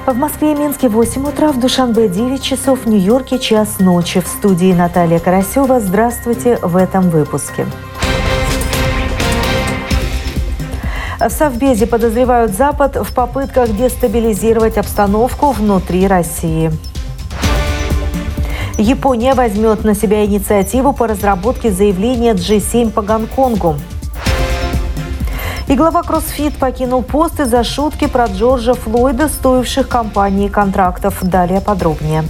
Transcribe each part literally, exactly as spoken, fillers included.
В Москве и Минске восемь утра, в Душанбе девять часов, в Нью-Йорке час ночи. В студии Наталья Карасева. Здравствуйте в этом выпуске. В Совбезе подозревают Запад в попытках дестабилизировать обстановку внутри России. Япония возьмет на себя инициативу по разработке заявления джи семь по Гонконгу. И глава CrossFit покинул пост из-за шутки про Джорджа Флойда, стоивших компании контрактов. Далее подробнее.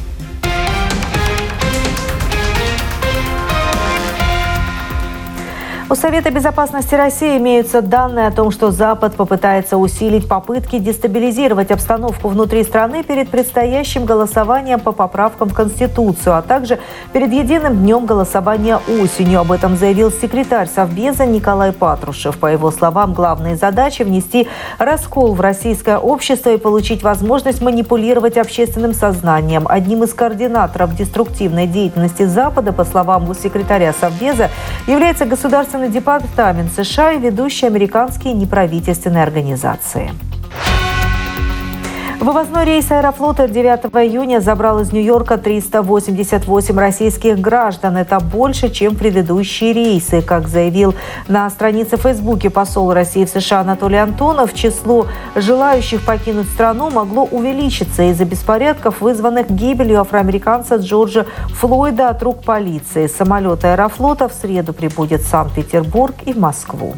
У Совета безопасности России имеются данные о том, что Запад попытается усилить попытки дестабилизировать обстановку внутри страны перед предстоящим голосованием по поправкам в Конституцию, а также перед единым днем голосования осенью. Об этом заявил секретарь Совбеза Николай Патрушев. По его словам, главные задачи – внести раскол в российское общество и получить возможность манипулировать общественным сознанием. Одним из координаторов деструктивной деятельности Запада, по словам госсекретаря Совбеза, является государственный департамент США и ведущие американские неправительственные организации. Вывозной рейс Аэрофлота девятого июня забрал из Нью-Йорка триста восемьдесят восемь российских граждан. Это больше, чем предыдущие рейсы. Как заявил на странице в Фейсбуке посол России в США Анатолий Антонов, число желающих покинуть страну могло увеличиться из-за беспорядков, вызванных гибелью афроамериканца Джорджа Флойда от рук полиции. Самолет Аэрофлота в среду прибудет в Санкт-Петербург и в Москву.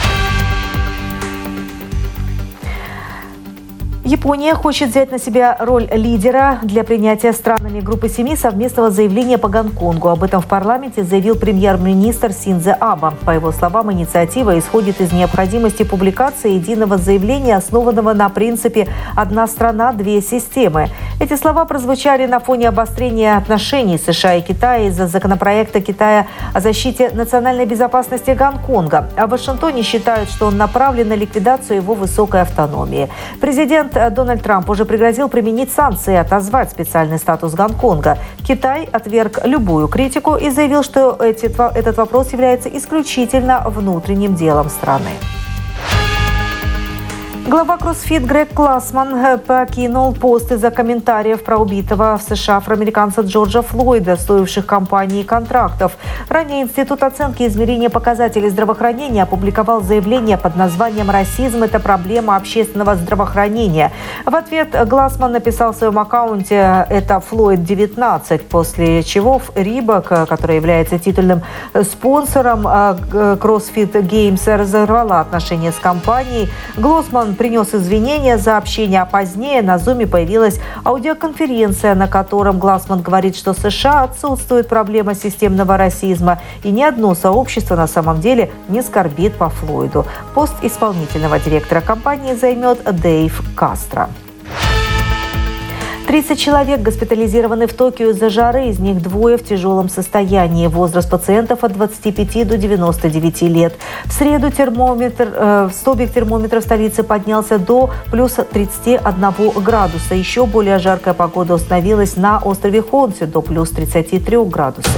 Япония хочет взять на себя роль лидера для принятия странами Группы семи совместного заявления по Гонконгу. Об этом в парламенте заявил премьер-министр Синдзо Абе. По его словам, инициатива исходит из необходимости публикации единого заявления, основанного на принципе «одна страна, две системы». Эти слова прозвучали на фоне обострения отношений США и Китая из-за законопроекта Китая о защите национальной безопасности Гонконга. А в Вашингтоне считают, что он направлен на ликвидацию его высокой автономии. Президент Дональд Трамп уже пригрозил применить санкции и отозвать специальный статус Гонконга. Китай отверг любую критику и заявил, что эти, этот вопрос является исключительно внутренним делом страны. Глава CrossFit Грег Глассман покинул пост из-за комментариев про убитого в США афроамериканца Джорджа Флойда, стоивших компании контрактов. Ранее Институт оценки и измерения показателей здравоохранения опубликовал заявление под названием «Расизм – это проблема общественного здравоохранения». В ответ Глассман написал в своем аккаунте «Это Флойд девятнадцать», после чего Reebok, который является титульным спонсором CrossFit Games, разорвала отношения с компанией. Глассман принес извинения за общение, а позднее на Зуме появилась аудиоконференция, на котором Глассман говорит, что в США отсутствует проблема системного расизма, и ни одно сообщество на самом деле не скорбит по Флойду. Пост исполнительного директора компании займет Дэйв Кастро. тридцать человек госпитализированы в Токио из-за жары, из них двое в тяжелом состоянии. Возраст пациентов от двадцати пяти до девяноста девяти лет. В среду термометр, э, столбик термометра в столице поднялся до плюс тридцати одного градуса. Еще более жаркая погода установилась на острове Хонсю до плюс тридцати трёх градусов.